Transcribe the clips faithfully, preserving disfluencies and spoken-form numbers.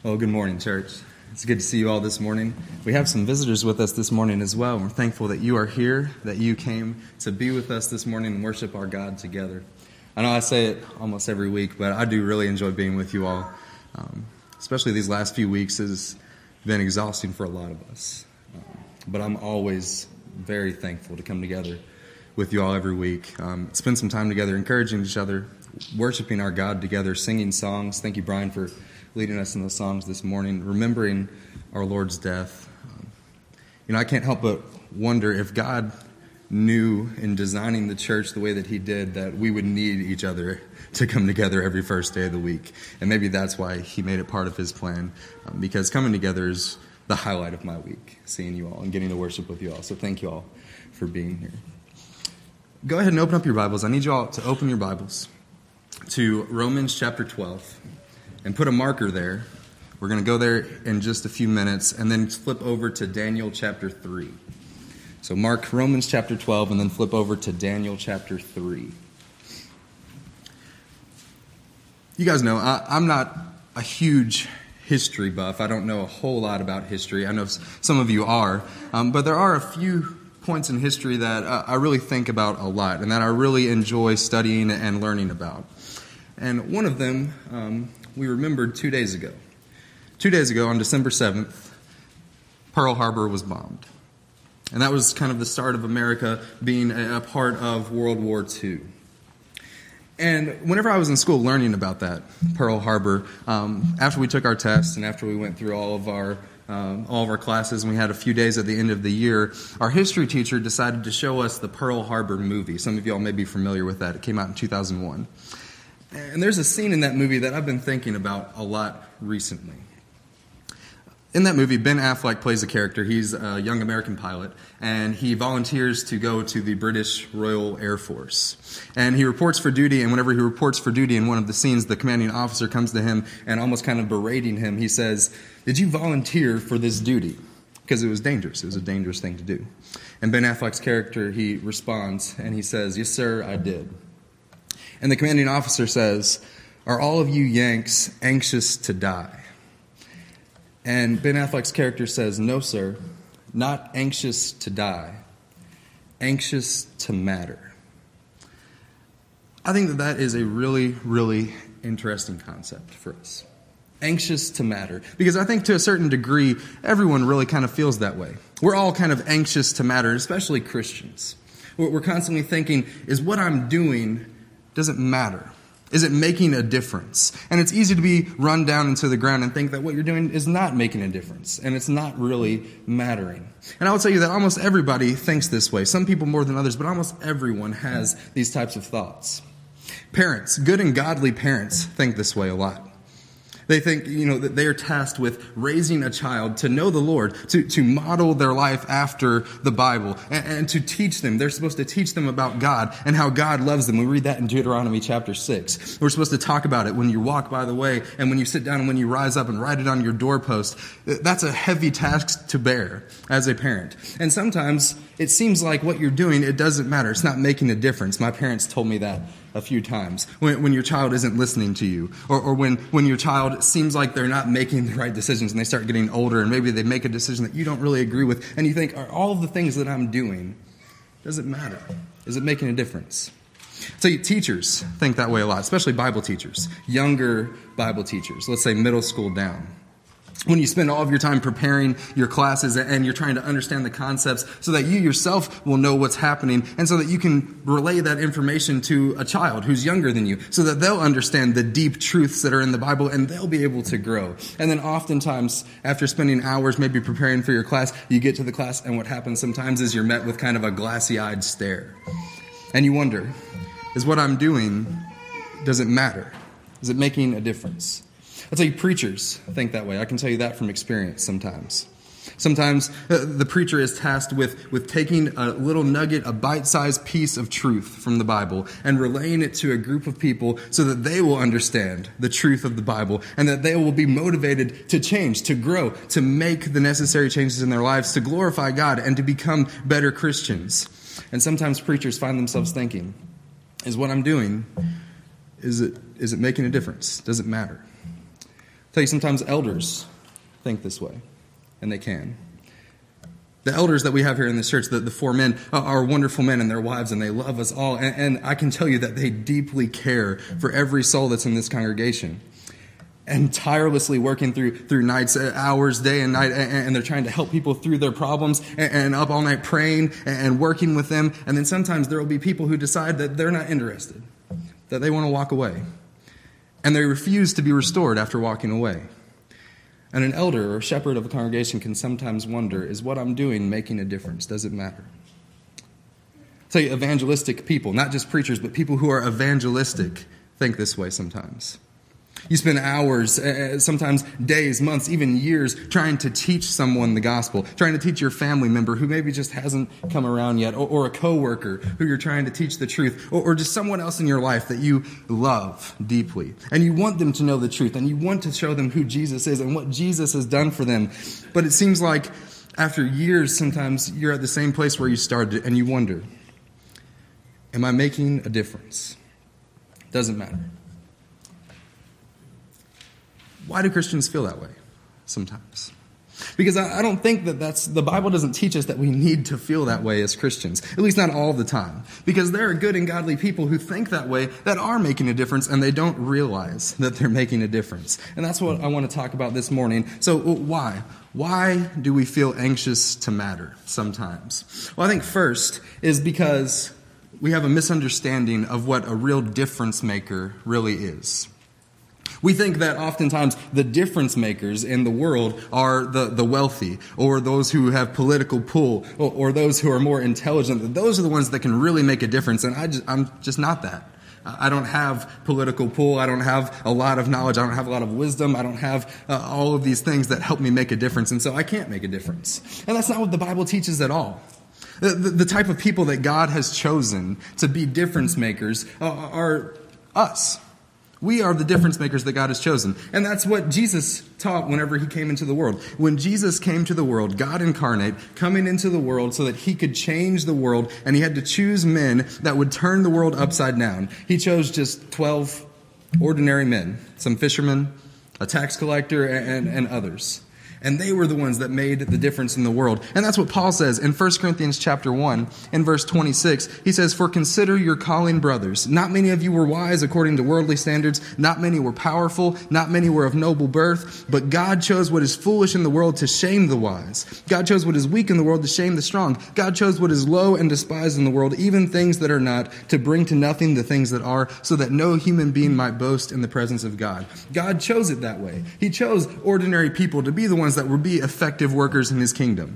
Well, good morning, church. It's good to see you all this morning. We have some visitors with us this morning as well. We're thankful that you are here, that you came to be with us this morning and worship our God together. I know I say it almost every week, but I do really enjoy being with you all. Um, especially these last few weeks has been exhausting for a lot of us. Um, but I'm always very thankful to come together with you all every week. Um, spend some time together, encouraging each other, worshiping our God together, singing songs. Thank you, Brian, for leading us in those songs this morning, remembering our Lord's death. Um, you know, I can't help but wonder if God knew in designing the church the way that he did that we would need each other to come together every first day of the week. And maybe that's why he made it part of his plan, um, because coming together is the highlight of my week, seeing you all and getting to worship with you all. So thank you all for being here. Go ahead and open up your Bibles. I need you all to open your Bibles to Romans chapter twelve. And put a marker there. We're going to go there in just a few minutes and then flip over to Daniel chapter three. So mark Romans chapter twelve and then flip over to Daniel chapter three. You guys know I, I'm not a huge history buff. I don't know a whole lot about history. I know some of you are. Um, but there are a few points in history that uh, I really think about a lot and that I really enjoy studying and learning about. And one of them um, we remembered two days ago. Two days ago, on December seventh, Pearl Harbor was bombed. And that was kind of the start of America being a, a part of World War Two. And whenever I was in school learning about that, Pearl Harbor, um, after we took our tests and after we went through all of our um, all of our classes and we had a few days at the end of the year, our history teacher decided to show us the Pearl Harbor movie. Some of y'all may be familiar with that. It came out in two thousand one. And there's a scene in that movie that I've been thinking about a lot recently. In that movie, Ben Affleck plays a character. He's a young American pilot, and he volunteers to go to the British Royal Air Force. And he reports for duty, and whenever he reports for duty in one of the scenes, the commanding officer comes to him and almost kind of berating him. He says, "Did you volunteer for this duty?" Because it was dangerous. It was a dangerous thing to do. And Ben Affleck's character, he responds, and he says, "Yes, sir, I did." And the commanding officer says, "Are all of you Yanks anxious to die?" And Ben Affleck's character says, "No, sir, not anxious to die, anxious to matter." I think that that is a really, really interesting concept for us. Anxious to matter. Because I think to a certain degree, everyone really kind of feels that way. We're all kind of anxious to matter, especially Christians. We're constantly thinking, is what I'm doing, does it matter? Is it making a difference? And it's easy to be run down into the ground and think that what you're doing is not making a difference and it's not really mattering. And I will tell you that almost everybody thinks this way. Some people more than others, but almost everyone has these types of thoughts. Parents, good and godly parents, think this way a lot. They think, you know, that they are tasked with raising a child to know the Lord, to, to model their life after the Bible, and, and to teach them. They're supposed to teach them about God and how God loves them. We read that in Deuteronomy chapter six. We're supposed to talk about it when you walk by the way and when you sit down and when you rise up and write it on your doorpost. That's a heavy task to bear as a parent. And sometimes it seems like what you're doing, it doesn't matter. It's not making a difference. My parents told me that a few times. When, when your child isn't listening to you, or, or when, when your child seems like they're not making the right decisions and they start getting older and maybe they make a decision that you don't really agree with and you think, are all of the things that I'm doing, does it matter? Is it making a difference? So teachers think that way a lot, especially Bible teachers, younger Bible teachers, let's say middle school down. When you spend all of your time preparing your classes and you're trying to understand the concepts so that you yourself will know what's happening and so that you can relay that information to a child who's younger than you so that they'll understand the deep truths that are in the Bible and they'll be able to grow. And then oftentimes, after spending hours maybe preparing for your class, you get to the class and what happens sometimes is you're met with kind of a glassy-eyed stare. And you wonder, is what I'm doing, does it matter? Is it making a difference? I'll tell you, preachers think that way. I can tell you that from experience sometimes. Sometimes uh, the preacher is tasked with, with taking a little nugget, a bite-sized piece of truth from the Bible and relaying it to a group of people so that they will understand the truth of the Bible and that they will be motivated to change, to grow, to make the necessary changes in their lives, to glorify God and to become better Christians. And sometimes preachers find themselves thinking, is what I'm doing, is it is it making a difference? Does it matter? tell you sometimes elders think this way, and they can. The elders that we have here in this church, the, the four men, are wonderful men and their wives, and they love us all. And, and I can tell you that they deeply care for every soul that's in this congregation. And tirelessly working through through nights, hours, day and night, and, and they're trying to help people through their problems, and, and up all night praying and, and working with them. And then sometimes there will be people who decide that they're not interested, that they want to walk away. And they refuse to be restored after walking away. And an elder or shepherd of a congregation can sometimes wonder, is what I'm doing making a difference? Does it matter? I'll tell you, evangelistic people, not just preachers, but people who are evangelistic, think this way sometimes. You spend hours, uh, sometimes days, months, even years trying to teach someone the gospel, trying to teach your family member who maybe just hasn't come around yet, or, or a coworker who you're trying to teach the truth, or, or just someone else in your life that you love deeply. And you want them to know the truth, and you want to show them who Jesus is and what Jesus has done for them. But it seems like after years, sometimes you're at the same place where you started, and you wonder, am I making a difference? Doesn't matter. Why do Christians feel that way sometimes? Because I, I don't think that that's, the Bible doesn't teach us that we need to feel that way as Christians, at least not all the time. Because there are good and godly people who think that way, that are making a difference, and they don't realize that they're making a difference. And that's what I want to talk about this morning. So why? Why do we feel anxious to matter sometimes? Well, I think first is because we have a misunderstanding of what a real difference maker really is. We think that oftentimes the difference makers in the world are the, the wealthy, or those who have political pull, or, or those who are more intelligent. Those are the ones that can really make a difference, and I just, I'm just not that. I don't have political pull. I don't have a lot of knowledge. I don't have a lot of wisdom. I don't have uh, all of these things that help me make a difference, and so I can't make a difference. And that's not what the Bible teaches at all. The, the, the type of people that God has chosen to be difference makers uh, are us. We are the difference makers that God has chosen. And that's what Jesus taught whenever he came into the world. When Jesus came to the world, God incarnate, coming into the world so that he could change the world, and he had to choose men that would turn the world upside down. He chose just twelve ordinary men, some fishermen, a tax collector, and, and others. And they were the ones that made the difference in the world. And that's what Paul says in First Corinthians chapter one, in verse twenty-six. He says, "For consider your calling, brothers. Not many of you were wise according to worldly standards. Not many were powerful. Not many were of noble birth. But God chose what is foolish in the world to shame the wise. God chose what is weak in the world to shame the strong. God chose what is low and despised in the world, even things that are not, to bring to nothing the things that are, so that no human being might boast in the presence of God." God chose it that way. He chose ordinary people to be the ones that would be effective workers in his kingdom.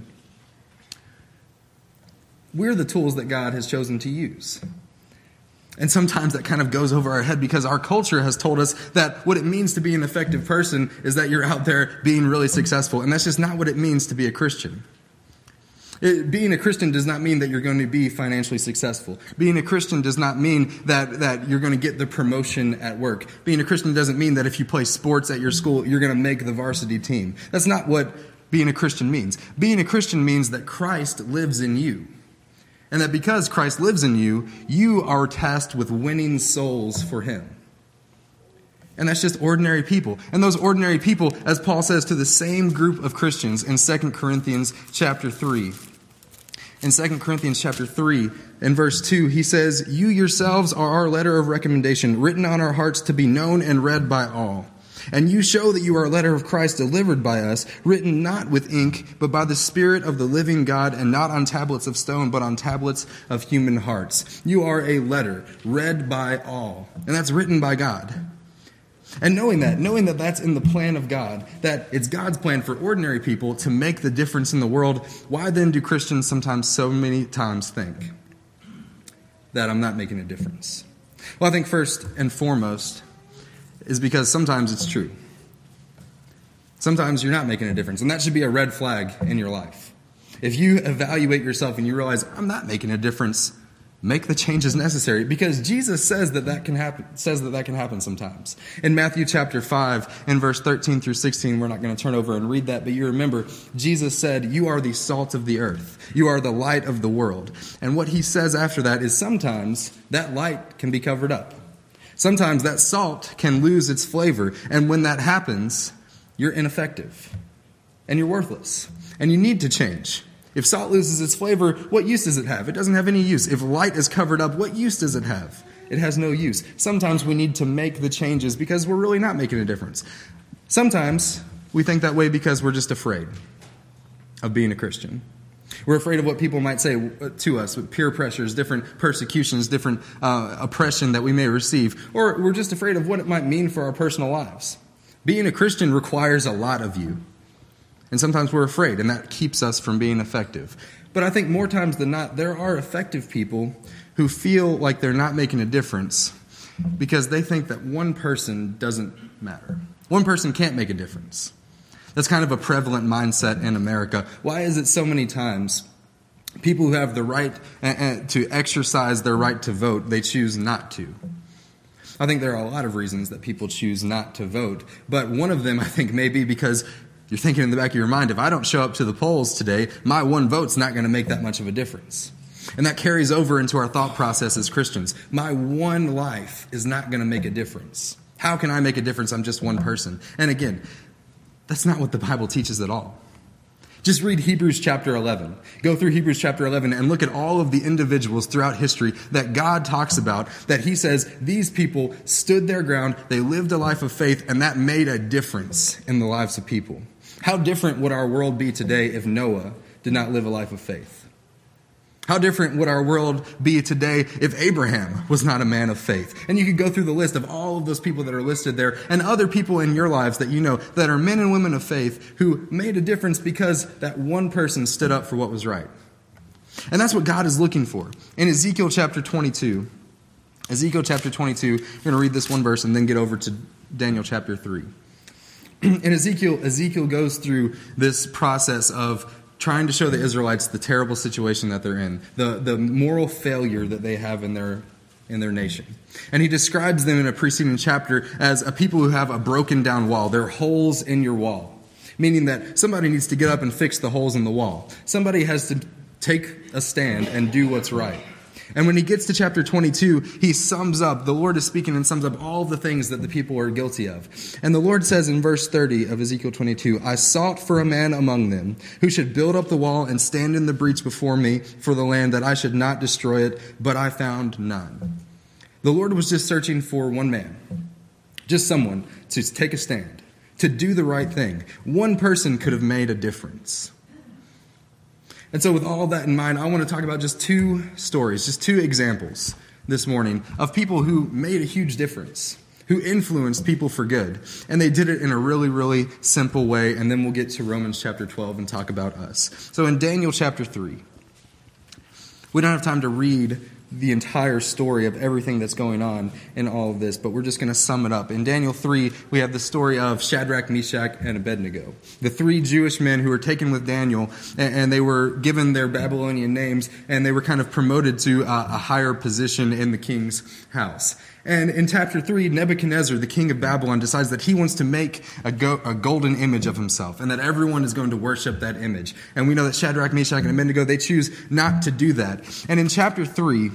We're the tools that God has chosen to use. And sometimes that kind of goes over our head because our culture has told us that what it means to be an effective person is that you're out there being really successful. And that's just not what it means to be a Christian. It, being a Christian does not mean that you're going to be financially successful. Being a Christian does not mean that, that you're going to get the promotion at work. Being a Christian doesn't mean that if you play sports at your school, you're going to make the varsity team. That's not what being a Christian means. Being a Christian means that Christ lives in you. And that because Christ lives in you, you are tasked with winning souls for him. And that's just ordinary people. And those ordinary people, as Paul says to the same group of Christians in Second Corinthians chapter three. In Second Corinthians chapter three, in verse two, he says, "You yourselves are our letter of recommendation, written on our hearts to be known and read by all. And you show that you are a letter of Christ delivered by us, written not with ink, but by the Spirit of the living God, and not on tablets of stone, but on tablets of human hearts." You are a letter read by all. And that's written by God. And knowing that, knowing that that's in the plan of God, that it's God's plan for ordinary people to make the difference in the world, why then do Christians sometimes so many times think that I'm not making a difference? Well, I think first and foremost is because sometimes it's true. Sometimes you're not making a difference, and that should be a red flag in your life. If you evaluate yourself and you realize, I'm not making a difference, make the changes necessary, because Jesus says that that can happen. Says that that can happen sometimes. In Matthew chapter five, in verse thirteen through sixteen, we're not going to turn over and read that, but you remember Jesus said, "You are the salt of the earth. You are the light of the world." And what he says after that is sometimes that light can be covered up. Sometimes that salt can lose its flavor, and when that happens, you're ineffective and you're worthless and you need to change. If salt loses its flavor, what use does it have? It doesn't have any use. If light is covered up, what use does it have? It has no use. Sometimes we need to make the changes because we're really not making a difference. Sometimes we think that way because we're just afraid of being a Christian. We're afraid of what people might say to us with peer pressures, different persecutions, different uh, oppression that we may receive. Or we're just afraid of what it might mean for our personal lives. Being a Christian requires a lot of you. And sometimes we're afraid, and that keeps us from being effective. But I think more times than not, there are effective people who feel like they're not making a difference because they think that one person doesn't matter. One person can't make a difference. That's kind of a prevalent mindset in America. Why is it so many times people who have the right to exercise their right to vote, they choose not to? I think there are a lot of reasons that people choose not to vote, but one of them I think may be because you're thinking in the back of your mind, if I don't show up to the polls today, my one vote's not going to make that much of a difference. And that carries over into our thought process as Christians. My one life is not going to make a difference. How can I make a difference? I'm just one person. And again, that's not what the Bible teaches at all. Just read Hebrews chapter eleven. Go through Hebrews chapter eleven and look at all of the individuals throughout history that God talks about, that he says these people stood their ground, they lived a life of faith, and that made a difference in the lives of people. How different would our world be today if Noah did not live a life of faith? How different would our world be today if Abraham was not a man of faith? And you could go through the list of all of those people that are listed there and other people in your lives that you know that are men and women of faith who made a difference because that one person stood up for what was right. And that's what God is looking for. In Ezekiel chapter twenty-two, Ezekiel chapter twenty-two, we're going to read this one verse and then get over to Daniel chapter three. In Ezekiel, Ezekiel goes through this process of trying to show the Israelites the terrible situation that they're in, the, the moral failure that they have in their in their nation. And he describes them in a preceding chapter as a people who have a broken down wall. There are holes in your wall, meaning that somebody needs to get up and fix the holes in the wall. Somebody has to take a stand and do what's right. And when he gets to chapter twenty-two, he sums up, the Lord is speaking and sums up all the things that the people are guilty of. And the Lord says in verse thirty of Ezekiel twenty-two, I sought for a man among them who should build up the wall and stand in the breach before me for the land, that I should not destroy it, but I found none. The Lord was just searching for one man, just someone to take a stand, to do the right thing. One person could have made a difference. And so with all that in mind, I want to talk about just two stories, just two examples this morning of people who made a huge difference, who influenced people for good. And they did it in a really, really simple way. And then we'll get to Romans chapter twelve and talk about us. So in Daniel chapter three, we don't have time to read the entire story of everything that's going on in all of this, but we're just going to sum it up. In Daniel three, we have the story of Shadrach, Meshach, and Abednego, the three Jewish men who were taken with Daniel, and they were given their Babylonian names, and they were kind of promoted to a higher position in the king's house. And in chapter three, Nebuchadnezzar, the king of Babylon, decides that he wants to make a, go- a golden image of himself and that everyone is going to worship that image. And we know that Shadrach, Meshach, and Abednego, they choose not to do that. And in chapter three,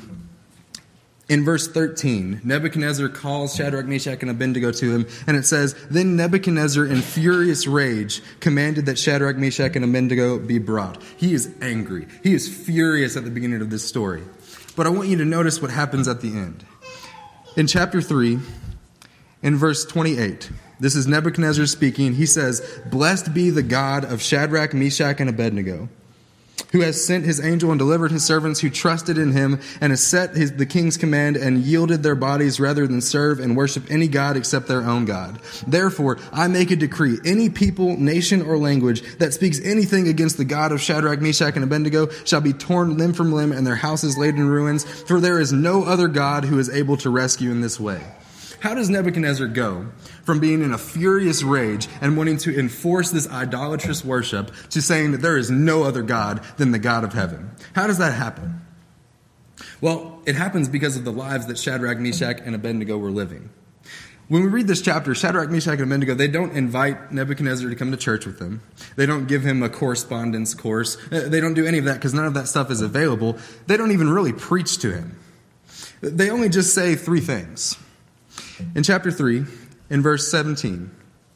in verse thirteen, Nebuchadnezzar calls Shadrach, Meshach, and Abednego to him, and it says, Then Nebuchadnezzar, in furious rage, commanded that Shadrach, Meshach, and Abednego be brought. He is angry. He is furious at the beginning of this story. But I want you to notice what happens at the end. In chapter three, in verse twenty-eight, this is Nebuchadnezzar speaking. He says, Blessed be the God of Shadrach, Meshach, and Abednego, who has sent his angel and delivered his servants who trusted in him, and has set his, the king's command and yielded their bodies rather than serve and worship any god except their own God. Therefore, I make a decree, any people, nation, or language that speaks anything against the God of Shadrach, Meshach, and Abednego shall be torn limb from limb and their houses laid in ruins, for there is no other God who is able to rescue in this way. How does Nebuchadnezzar go from being in a furious rage and wanting to enforce this idolatrous worship to saying that there is no other God than the God of heaven? How does that happen? Well, it happens because of the lives that Shadrach, Meshach, and Abednego were living. When we read this chapter, Shadrach, Meshach, and Abednego, they don't invite Nebuchadnezzar to come to church with them. They don't give him a correspondence course. They don't do any of that because none of that stuff is available. They don't even really preach to him. They only just say three things. In chapter three, in verse seventeen,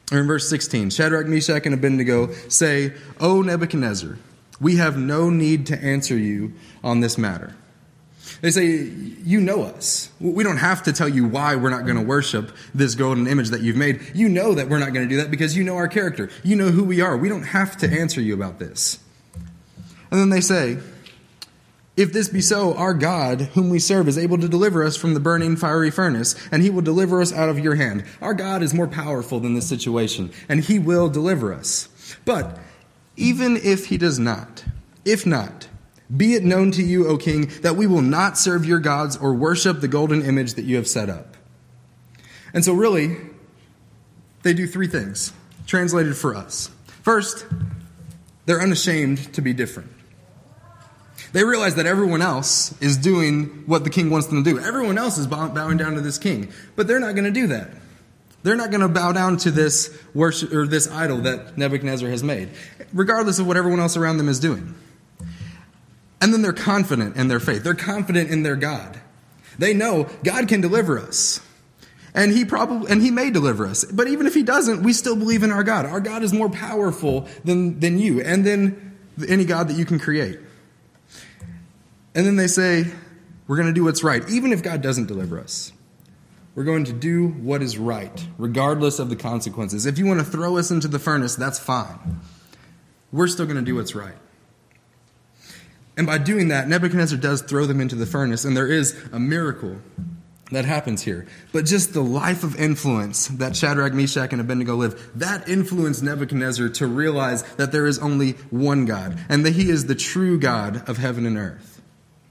Or in verse sixteen, Shadrach, Meshach, and Abednego say, "O Nebuchadnezzar, we have no need to answer you on this matter." They say, you know us. We don't have to tell you why we're not going to worship this golden image that you've made. You know that we're not going to do that because you know our character. You know who we are. We don't have to answer you about this. And then they say, "If this be so, our God, whom we serve, is able to deliver us from the burning fiery furnace, and he will deliver us out of your hand." Our God is more powerful than this situation, and he will deliver us. But even if he does not, if not, be it known to you, O king, that we will not serve your gods or worship the golden image that you have set up. And so really, they do three things, translated for us. First, they're unashamed to be different. They realize that everyone else is doing what the king wants them to do. Everyone else is bowing down to this king, but they're not going to do that. They're not going to bow down to this worship or this idol that Nebuchadnezzar has made, regardless of what everyone else around them is doing. And then they're confident in their faith. They're confident in their God. They know God can deliver us. And he probably and he may deliver us. But even if he doesn't, we still believe in our God. Our God is more powerful than, than you and than any God that you can create. And then they say, we're going to do what's right. Even if God doesn't deliver us, we're going to do what is right, regardless of the consequences. If you want to throw us into the furnace, that's fine. We're still going to do what's right. And by doing that, Nebuchadnezzar does throw them into the furnace, and there is a miracle that happens here. But just the life of influence that Shadrach, Meshach, and Abednego live, that influenced Nebuchadnezzar to realize that there is only one God, and that he is the true God of heaven and earth.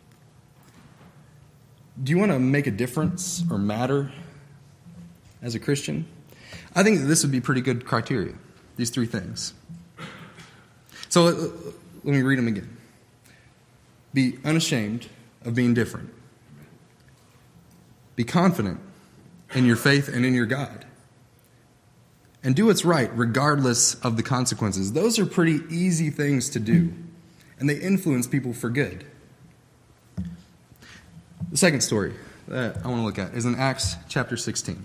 Do you want to make a difference or matter as a Christian? I think that this would be pretty good criteria, these three things. So let, let me read them again. Be unashamed of being different. Be confident in your faith and in your God. And do what's right regardless of the consequences. Those are pretty easy things to do. And they influence people for good. The second story that I want to look at is in Acts chapter sixteen.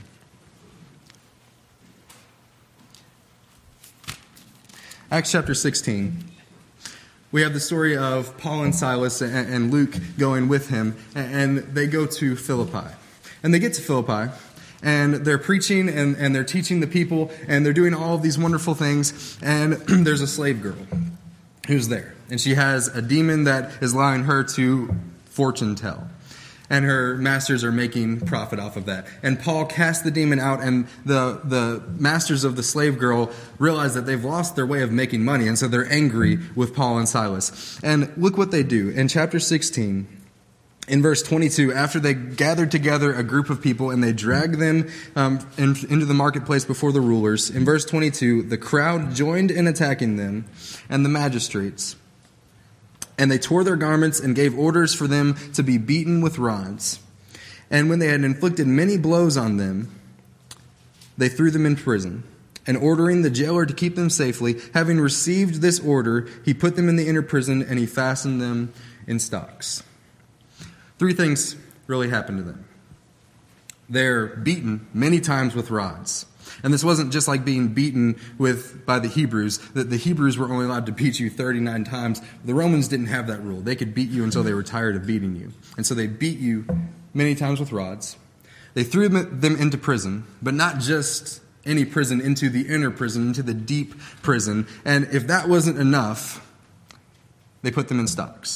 Acts chapter sixteen. We have the story of Paul and Silas and Luke going with him, and they go to Philippi. And they get to Philippi, and they're preaching, and, and they're teaching the people, and they're doing all of these wonderful things, and there's a slave girl who's there. And she has a demon that is allowing her to fortune tell. And her masters are making profit off of that. And Paul casts the demon out, and the, the masters of the slave girl realize that they've lost their way of making money, and so they're angry with Paul and Silas. And look what they do. In chapter sixteen, in verse twenty-two, after they gathered together a group of people and they dragged them um, in, into the marketplace before the rulers, in verse twenty-two, the crowd joined in attacking them and the magistrates. And they tore their garments and gave orders for them to be beaten with rods. And when they had inflicted many blows on them, they threw them in prison. And ordering the jailer to keep them safely, having received this order, he put them in the inner prison and he fastened them in stocks. Three things really happened to them. They're beaten many times with rods. And this wasn't just like being beaten with by the Hebrews. That the Hebrews were only allowed to beat you thirty-nine times. The Romans didn't have that rule. They could beat you until they were tired of beating you. And so they beat you many times with rods. They threw them into prison, but not just any prison, into the inner prison, into the deep prison. And if that wasn't enough, they put them in stocks.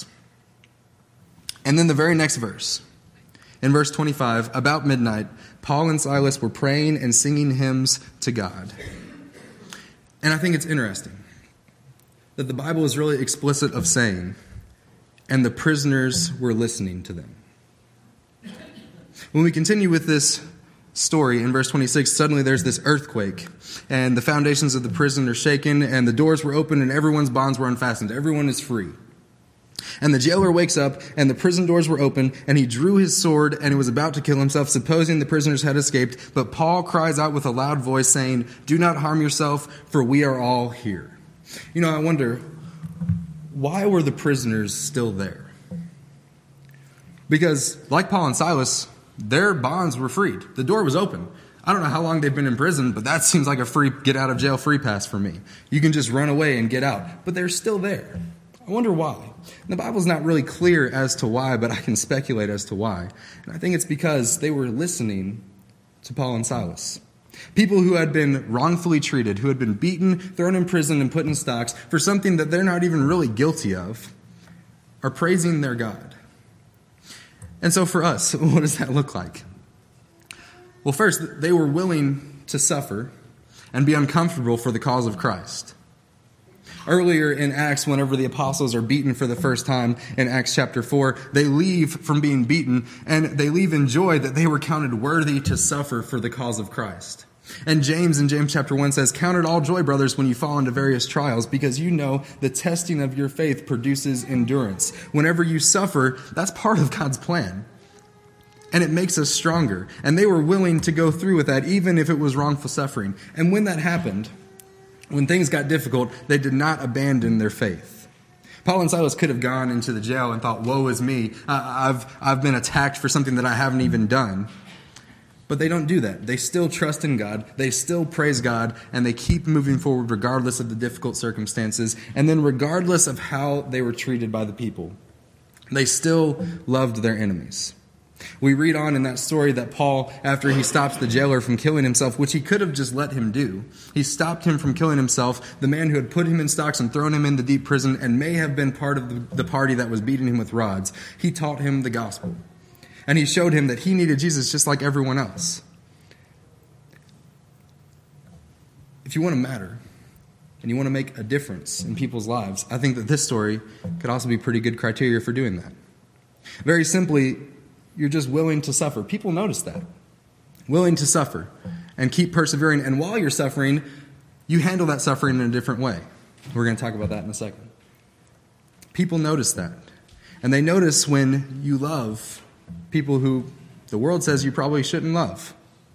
And then the very next verse, in verse twenty-five, about midnight, Paul and Silas were praying and singing hymns to God. And I think it's interesting that the Bible is really explicit of saying, and the prisoners were listening to them. When we continue with this story in verse twenty-six, suddenly there's this earthquake, and the foundations of the prison are shaken, and the doors were opened, and everyone's bonds were unfastened. Everyone is free. And the jailer wakes up, and the prison doors were open, and he drew his sword, and he was about to kill himself, supposing the prisoners had escaped. But Paul cries out with a loud voice, saying, "Do not harm yourself, for we are all here." You know, I wonder, why were the prisoners still there? Because, like Paul and Silas, their bonds were freed. The door was open. I don't know how long they've been in prison, but that seems like a free get out of jail free pass for me. You can just run away and get out. But they're still there. I wonder why. The Bible's not really clear as to why, but I can speculate as to why. And I think it's because they were listening to Paul and Silas. People who had been wrongfully treated, who had been beaten, thrown in prison, and put in stocks for something that they're not even really guilty of, are praising their God. And so for us, what does that look like? Well, first, they were willing to suffer and be uncomfortable for the cause of Christ. Earlier in Acts, whenever the apostles are beaten for the first time in Acts chapter four, they leave from being beaten, and they leave in joy that they were counted worthy to suffer for the cause of Christ. And James in James chapter one says, "Count it all joy, brothers, when you fall into various trials, because you know the testing of your faith produces endurance." Whenever you suffer, that's part of God's plan. And it makes us stronger. And they were willing to go through with that, even if it was wrongful suffering. And when that happened, when things got difficult, they did not abandon their faith. Paul and Silas could have gone into the jail and thought, "Woe is me. I've, I've been attacked for something that I haven't even done." But they don't do that. They still trust in God. They still praise God. And they keep moving forward regardless of the difficult circumstances. And then regardless of how they were treated by the people, they still loved their enemies. We read on in that story that Paul, after he stops the jailer from killing himself, which he could have just let him do, he stopped him from killing himself, the man who had put him in stocks and thrown him into deep prison and may have been part of the, the party that was beating him with rods. He taught him the gospel. And he showed him that he needed Jesus just like everyone else. If you want to matter and you want to make a difference in people's lives, I think that this story could also be pretty good criteria for doing that. Very simply, you're just willing to suffer. People notice that. Willing to suffer and keep persevering. And while you're suffering, you handle that suffering in a different way. We're going to talk about that in a second. People notice that. And they notice when you love people who the world says you probably shouldn't love.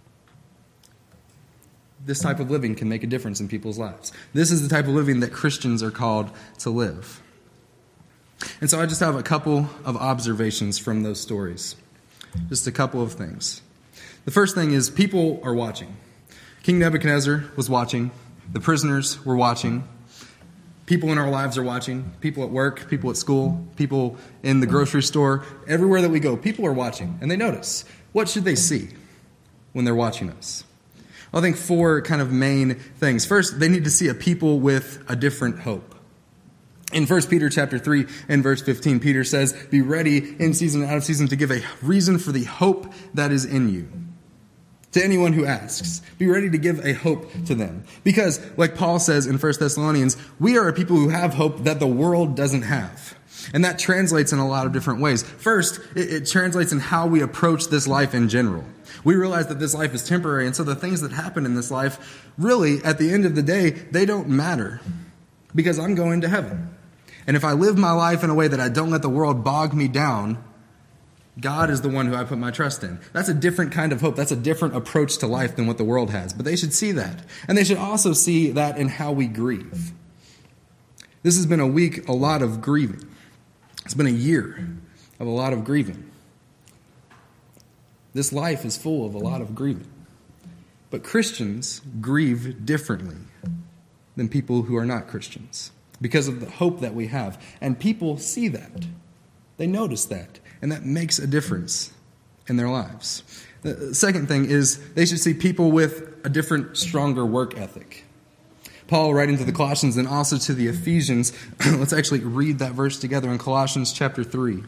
This type of living can make a difference in people's lives. This is the type of living that Christians are called to live. And so I just have a couple of observations from those stories. Just a couple of things. The first thing is people are watching. King Nebuchadnezzar was watching. The prisoners were watching. People in our lives are watching. People at work, people at school, people in the grocery store. Everywhere that we go, people are watching. And they notice. What should they see when they're watching us? I think four kind of main things. First, they need to see a people with a different hope. In First Peter chapter three and verse fifteen, Peter says, "Be ready in season and out of season to give a reason for the hope that is in you." To anyone who asks, be ready to give a hope to them. Because, like Paul says in First Thessalonians, we are a people who have hope that the world doesn't have. And that translates in a lot of different ways. First, it, it translates in how we approach this life in general. We realize that this life is temporary, and so the things that happen in this life, really, at the end of the day, they don't matter. Because I'm going to heaven. And if I live my life in a way that I don't let the world bog me down, God is the one who I put my trust in. That's a different kind of hope. That's a different approach to life than what the world has. But they should see that. And they should also see that in how we grieve. This has been a week, a lot of grieving. It's been a year of a lot of grieving. This life is full of a lot of grieving. But Christians grieve differently than people who are not Christians because of the hope that we have. And people see that. They notice that. And that makes a difference in their lives. The second thing is they should see people with a different, stronger work ethic. Paul, writing to the Colossians and also to the Ephesians, let's actually read that verse together in Colossians chapter three.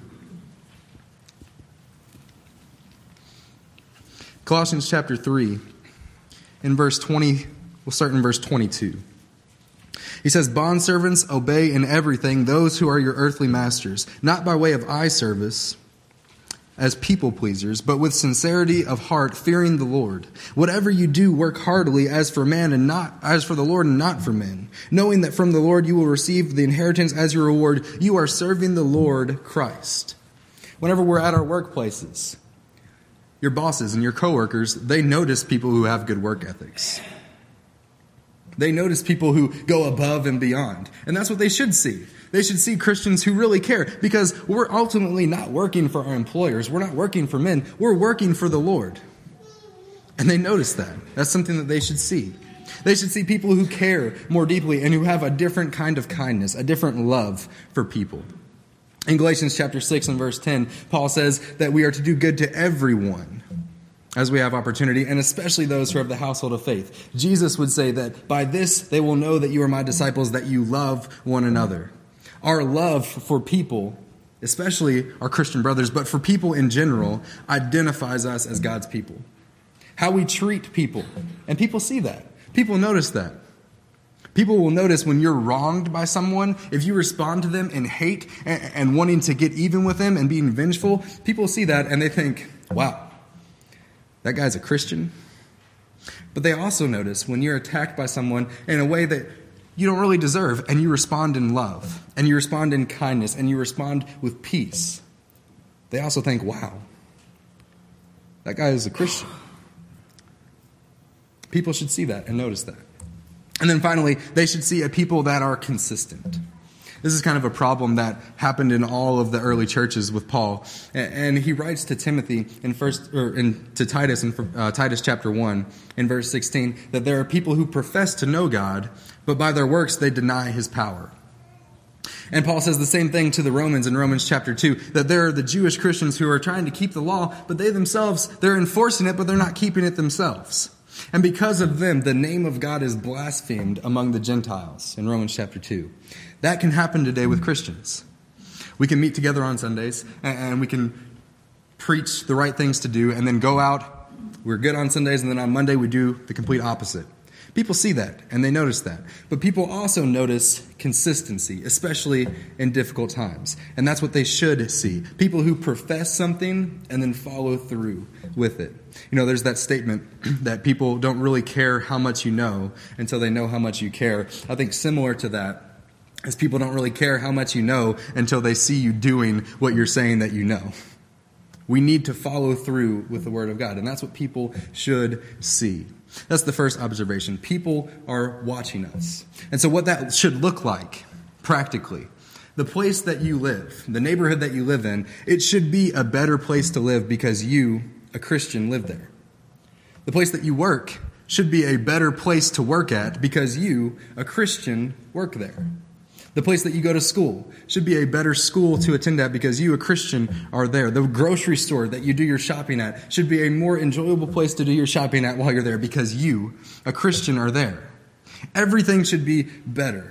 Colossians chapter three, in verse twenty, we'll start in verse twenty-two. He says, "Bondservants, obey in everything those who are your earthly masters, not by way of eye service as people pleasers, but with sincerity of heart, fearing the Lord. Whatever you do, work heartily as for man and not as for the Lord and not for men, knowing that from the Lord you will receive the inheritance as your reward. You are serving the Lord Christ." Whenever we're at our workplaces, your bosses and your coworkers, they notice people who have good work ethics. They notice people who go above and beyond. And that's what they should see. They should see Christians who really care, because we're ultimately not working for our employers. We're not working for men. We're working for the Lord. And they notice that. That's something that they should see. They should see people who care more deeply and who have a different kind of kindness, a different love for people. In Galatians chapter six and verse ten, Paul says that we are to do good to everyone as we have opportunity, and especially those who are of the household of faith. Jesus would say that by this they will know that you are my disciples, that you love one another. Our love for people, especially our Christian brothers, but for people in general, identifies us as God's people. How we treat people, and people see that. People notice that. People will notice when you're wronged by someone, if you respond to them in hate and, and wanting to get even with them and being vengeful, people see that and they think, wow, that guy's a Christian. But they also notice when you're attacked by someone in a way that you don't really deserve, and you respond in love, and you respond in kindness, and you respond with peace. They also think, wow, that guy is a Christian. People should see that and notice that. And then finally, they should see a people that are consistent. This is kind of a problem that happened in all of the early churches with Paul. And he writes to Timothy in first, or in, to Titus in uh, Titus chapter one, in verse sixteen, that there are people who profess to know God, but by their works they deny his power. And Paul says the same thing to the Romans in Romans chapter two, that there are the Jewish Christians who are trying to keep the law, but they themselves, they're enforcing it, but they're not keeping it themselves. And because of them, the name of God is blasphemed among the Gentiles in Romans chapter two. That can happen today with Christians. We can meet together on Sundays and we can preach the right things to do and then go out. We're good on Sundays, and then on Monday we do the complete opposite. People see that and they notice that. But people also notice consistency, especially in difficult times. And that's what they should see. People who profess something and then follow through with it. You know, there's that statement that people don't really care how much you know until they know how much you care. I think similar to that is people don't really care how much you know until they see you doing what you're saying that you know. We need to follow through with the Word of God, and that's what people should see. That's the first observation. People are watching us. And so what that should look like, practically, the place that you live, the neighborhood that you live in, it should be a better place to live because you, a Christian, live there. The place that you work should be a better place to work at because you, a Christian, work there. The place that you go to school should be a better school to attend at because you, a Christian, are there. The grocery store that you do your shopping at should be a more enjoyable place to do your shopping at while you're there because you, a Christian, are there. Everything should be better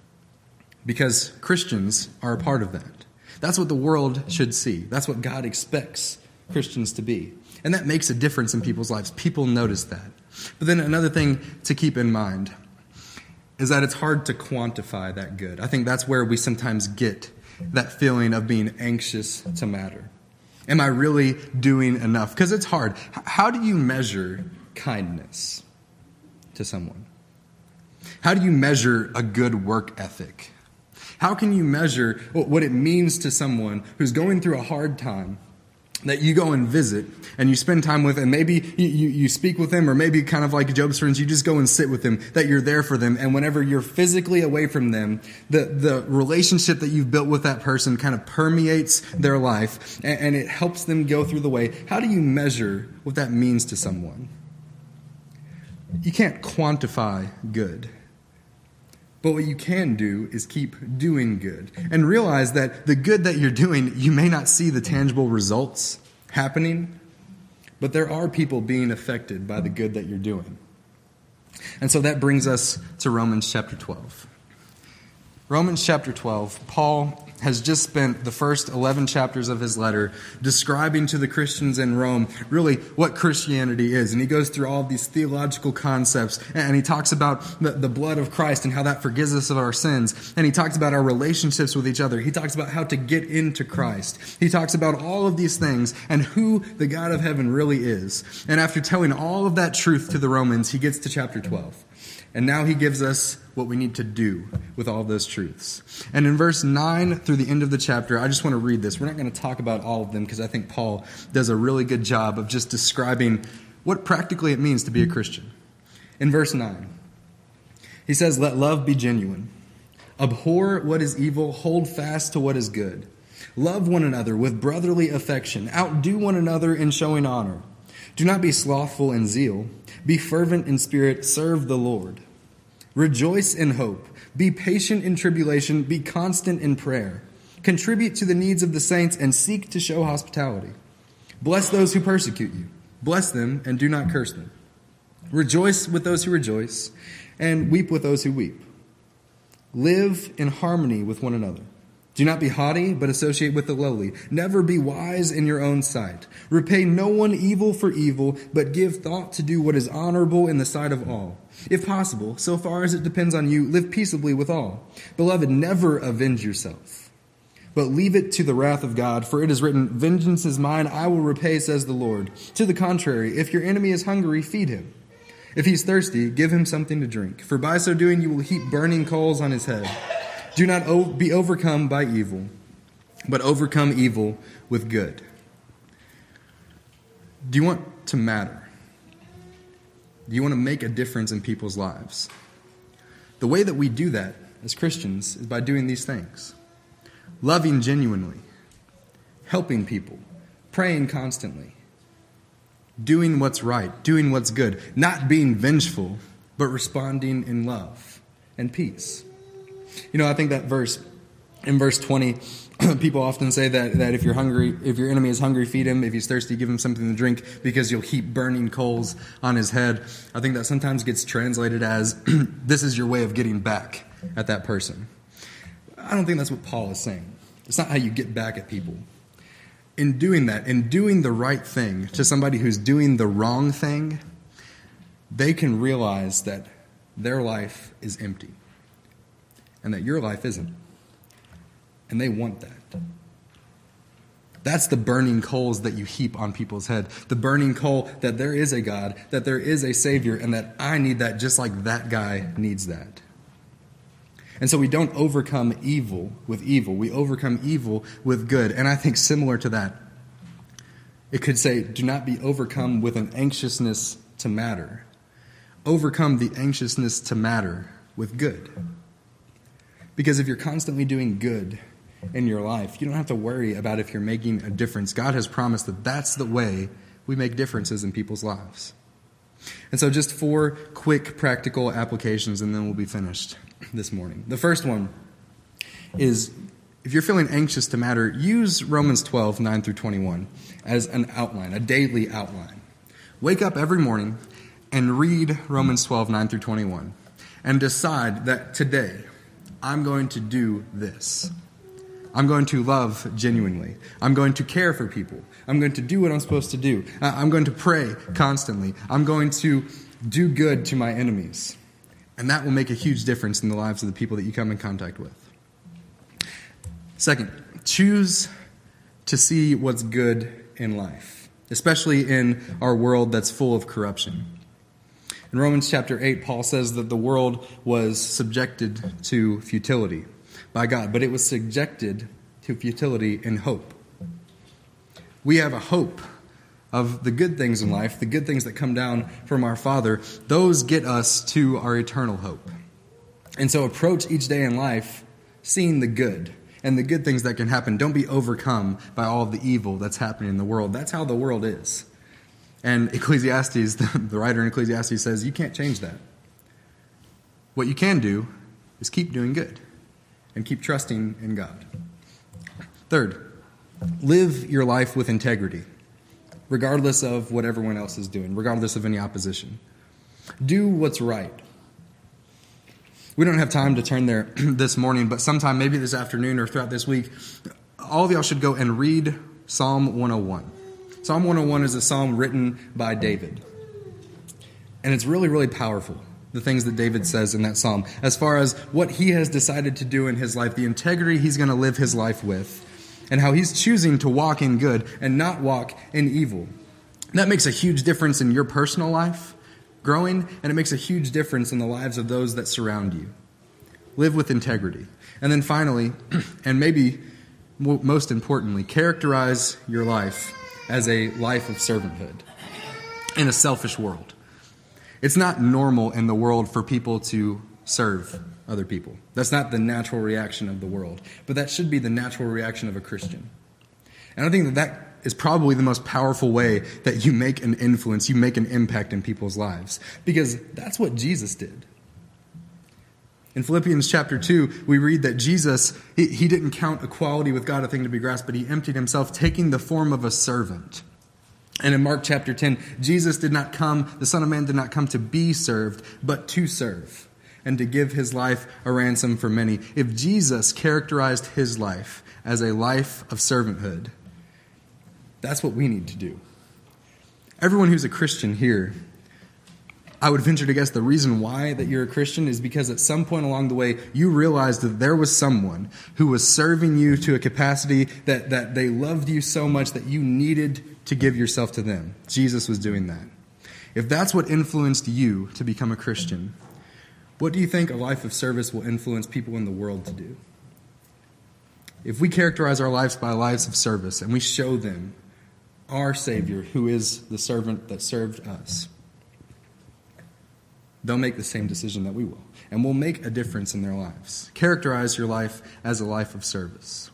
because Christians are a part of that. That's what the world should see. That's what God expects Christians to be. And that makes a difference in people's lives. People notice that. But then another thing to keep in mind is that it's hard to quantify that good. I think that's where we sometimes get that feeling of being anxious to matter. Am I really doing enough? Because it's hard. How do you measure kindness to someone? How do you measure a good work ethic? How can you measure what it means to someone who's going through a hard time that you go and visit and you spend time with, and maybe you, you, you speak with them, or maybe kind of like Job's friends, you just go and sit with them, that you're there for them. And whenever you're physically away from them, the, the relationship that you've built with that person kind of permeates their life and, and it helps them go through the way. How do you measure what that means to someone? You can't quantify good. But what you can do is keep doing good and realize that the good that you're doing, you may not see the tangible results happening, but there are people being affected by the good that you're doing. And so that brings us to Romans chapter twelve. Romans chapter twelve, Paul has just spent the first eleven chapters of his letter describing to the Christians in Rome really what Christianity is. And he goes through all of these theological concepts, and he talks about the, the blood of Christ and how that forgives us of our sins. And he talks about our relationships with each other. He talks about how to get into Christ. He talks about all of these things and who the God of heaven really is. And after telling all of that truth to the Romans, he gets to chapter twelve. And now he gives us what we need to do with all of those truths. And in verse nine through the end of the chapter, I just want to read this. We're not going to talk about all of them because I think Paul does a really good job of just describing what practically it means to be a Christian. In verse nine, he says, "Let love be genuine. Abhor what is evil. Hold fast to what is good. Love one another with brotherly affection. Outdo one another in showing honor. Do not be slothful in zeal. Be fervent in spirit. Serve the Lord. Rejoice in hope. Be patient in tribulation. Be constant in prayer. Contribute to the needs of the saints and seek to show hospitality. Bless those who persecute you. Bless them and do not curse them. Rejoice with those who rejoice and weep with those who weep. Live in harmony with one another. Do not be haughty, but associate with the lowly. Never be wise in your own sight. Repay no one evil for evil, but give thought to do what is honorable in the sight of all. If possible, so far as it depends on you, live peaceably with all. Beloved, never avenge yourself, but leave it to the wrath of God, for it is written, vengeance is mine, I will repay, says the Lord. To the contrary, if your enemy is hungry, feed him. If he's thirsty, give him something to drink, for by so doing you will heap burning coals on his head. Do not be overcome by evil, but overcome evil with good. Do you want to matter? Do you want to make a difference in people's lives? The way that we do that as Christians is by doing these things. Loving genuinely, helping people, praying constantly, doing what's right, doing what's good, not being vengeful, but responding in love and peace. You know, I think that verse, in verse twenty, people often say that, that if you're hungry, if your enemy is hungry, feed him. If he's thirsty, give him something to drink, because you'll heap burning coals on his head. I think that sometimes gets translated as, this is your way of getting back at that person. I don't think that's what Paul is saying. It's not how you get back at people. In doing that, in doing the right thing to somebody who's doing the wrong thing, they can realize that their life is empty and that your life isn't. And they want that. That's the burning coals that you heap on people's head. The burning coal that there is a God, that there is a Savior, and that I need that just like that guy needs that. And so we don't overcome evil with evil. We overcome evil with good. And I think similar to that, it could say, do not be overcome with an anxiousness to matter. Overcome the anxiousness to matter with good. Because if you're constantly doing good in your life, you don't have to worry about if you're making a difference. God has promised that that's the way we make differences in people's lives. And so just four quick practical applications, and then we'll be finished this morning. The first one is, if you're feeling anxious to matter, use Romans twelve, nine through twenty-one as an outline, a daily outline. Wake up every morning and read Romans twelve, nine through twenty-one, and decide that today I'm going to do this. I'm going to love genuinely. I'm going to care for people. I'm going to do what I'm supposed to do. I'm going to pray constantly. I'm going to do good to my enemies. And that will make a huge difference in the lives of the people that you come in contact with. Second, choose to see what's good in life, especially in our world that's full of corruption. In Romans chapter eight, Paul says that the world was subjected to futility by God, but it was subjected to futility in hope. We have a hope of the good things in life, the good things that come down from our Father. Those get us to our eternal hope. And so approach each day in life seeing the good and the good things that can happen. Don't be overcome by all of the evil that's happening in the world. That's how the world is. And Ecclesiastes, the writer in Ecclesiastes says, you can't change that. What you can do is keep doing good and keep trusting in God. Third, live your life with integrity, regardless of what everyone else is doing, regardless of any opposition. Do what's right. We don't have time to turn there this morning, but sometime, maybe this afternoon or throughout this week, all of y'all should go and read Psalm one oh one. Psalm one oh one is a psalm written by David. And it's really, really powerful, the things that David says in that psalm, as far as what he has decided to do in his life, the integrity he's going to live his life with, and how he's choosing to walk in good and not walk in evil. That makes a huge difference in your personal life growing, and it makes a huge difference in the lives of those that surround you. Live with integrity. And then finally, and maybe most importantly, characterize your life as a life of servanthood in a selfish world. It's not normal in the world for people to serve other people. That's not the natural reaction of the world, but that should be the natural reaction of a Christian. And I think that that is probably the most powerful way that you make an influence, you make an impact in people's lives. Because that's what Jesus did. In Philippians chapter two, we read that Jesus, he, he didn't count equality with God a thing to be grasped, but he emptied himself, taking the form of a servant. And in Mark chapter ten, Jesus did not come, the Son of Man did not come to be served, but to serve, and to give his life a ransom for many. If Jesus characterized his life as a life of servanthood, that's what we need to do. Everyone who's a Christian here, I would venture to guess the reason why that you're a Christian is because at some point along the way, you realized that there was someone who was serving you to a capacity that, that they loved you so much that you needed to give yourself to them. Jesus was doing that. If that's what influenced you to become a Christian, what do you think a life of service will influence people in the world to do? If we characterize our lives by lives of service and we show them our Savior, who is the servant that served us, they'll make the same decision that we will. And we'll make a difference in their lives. Characterize your life as a life of service.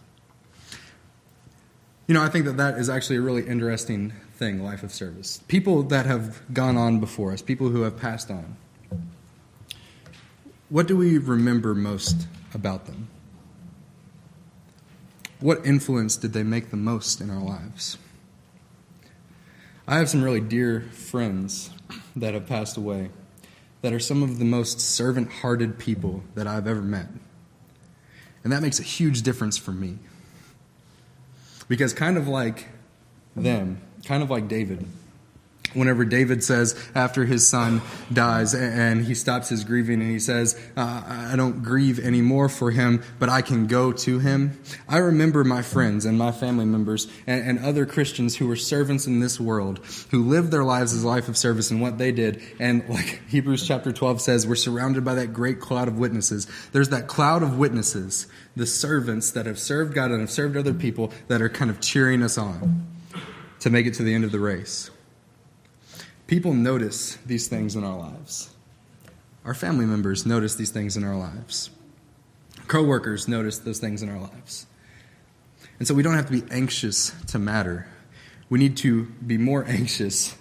You know, I think that that is actually a really interesting thing, life of service. People that have gone on before us, people who have passed on, what do we remember most about them? What influence did they make the most in our lives? I have some really dear friends that have passed away that are some of the most servant-hearted people that I've ever met. And that makes a huge difference for me. Because kind of like them, kind of like David, whenever David says after his son dies and he stops his grieving and he says, uh, I don't grieve anymore for him, but I can go to him. I remember my friends and my family members and, and other Christians who were servants in this world, who lived their lives as a life of service and what they did. And like Hebrews chapter twelve says, we're surrounded by that great cloud of witnesses. There's that cloud of witnesses, the servants that have served God and have served other people that are kind of cheering us on to make it to the end of the race. People notice these things in our lives. Our family members notice these things in our lives. Co-workers notice those things in our lives. And so we don't have to be anxious to matter. We need to be more anxious.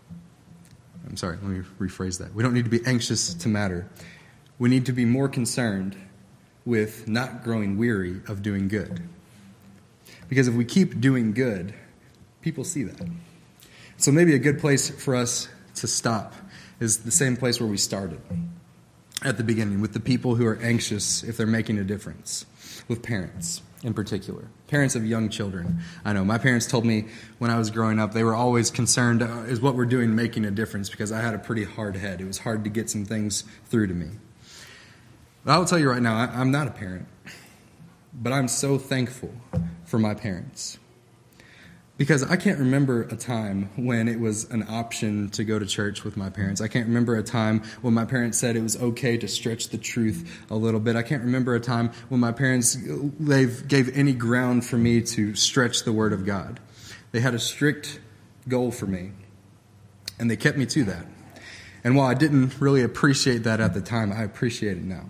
I'm sorry, let me rephrase that. We don't need to be anxious to matter. We need to be more concerned with not growing weary of doing good. Because if we keep doing good, people see that. So maybe a good place for us to stop is the same place where we started at the beginning, with the people who are anxious if they're making a difference, with parents in particular, parents of young children. I know my parents told me when I was growing up, they were always concerned, uh, is what we're doing making a difference? Because I had a pretty hard head. It was hard to get some things through to me. But I will tell you right now, I, I'm not a parent, but I'm so thankful for my parents. Because I can't remember a time when it was an option to go to church with my parents. I can't remember a time when my parents said it was okay to stretch the truth a little bit. I can't remember a time when my parents gave, gave any ground for me to stretch the Word of God. They had a strict goal for me, and they kept me to that. And while I didn't really appreciate that at the time, I appreciate it now.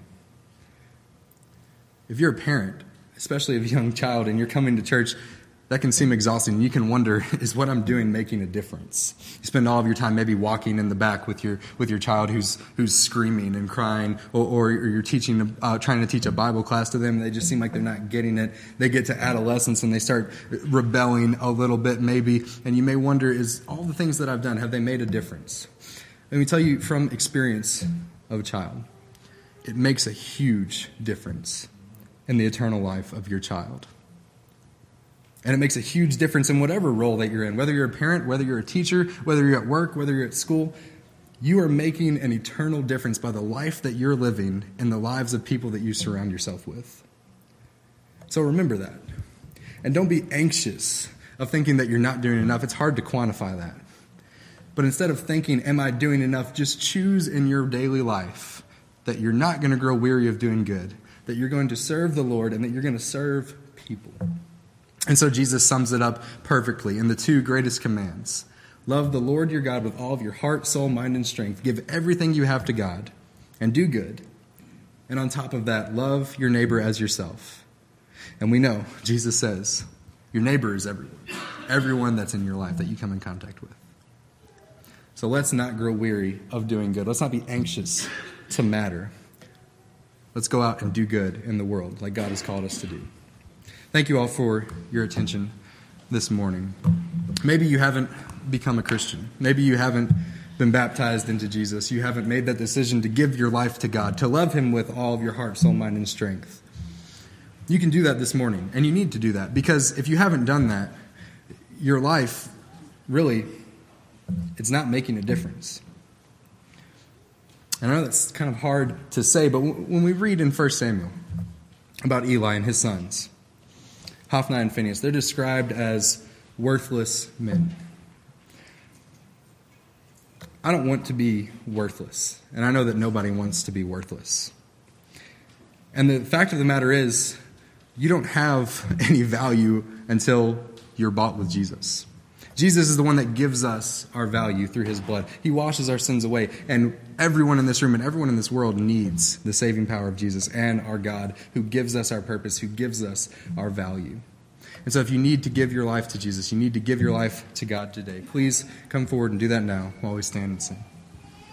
If you're a parent, especially of a young child, and you're coming to church, that can seem exhausting. You can wonder, is what I'm doing making a difference? You spend all of your time maybe walking in the back with your with your child who's who's screaming and crying, or, or you're teaching, uh, trying to teach a Bible class to them. And they just seem like they're not getting it. They get to adolescence and they start rebelling a little bit maybe. And you may wonder, is all the things that I've done, have they made a difference? Let me tell you from experience of a child, it makes a huge difference in the eternal life of your child. And it makes a huge difference in whatever role that you're in. Whether you're a parent, whether you're a teacher, whether you're at work, whether you're at school, you are making an eternal difference by the life that you're living in the lives of people that you surround yourself with. So remember that. And don't be anxious of thinking that you're not doing enough. It's hard to quantify that. But instead of thinking, am I doing enough, just choose in your daily life that you're not going to grow weary of doing good, that you're going to serve the Lord, and that you're going to serve people. And so Jesus sums it up perfectly in the two greatest commands. Love the Lord your God with all of your heart, soul, mind, and strength. Give everything you have to God and do good. And on top of that, love your neighbor as yourself. And we know, Jesus says, your neighbor is everyone. everyone that's in your life that you come in contact with. So let's not grow weary of doing good. Let's not be anxious to matter. Let's go out and do good in the world like God has called us to do. Thank you all for your attention this morning. Maybe you haven't become a Christian. Maybe you haven't been baptized into Jesus. You haven't made that decision to give your life to God, to love him with all of your heart, soul, mind, and strength. You can do that this morning, and you need to do that, because if you haven't done that, your life really, it's not making a difference. And I know that's kind of hard to say, but when we read in First Samuel about Eli and his sons, Hophni and Phinehas, they're described as worthless men. I don't want to be worthless, and I know that nobody wants to be worthless. And the fact of the matter is, you don't have any value until you're bought with Jesus. Jesus is the one that gives us our value through his blood. He washes our sins away, and everyone in this room and everyone in this world needs the saving power of Jesus and our God, who gives us our purpose, who gives us our value. And so if you need to give your life to Jesus, you need to give your life to God today, please come forward and do that now while we stand and sing.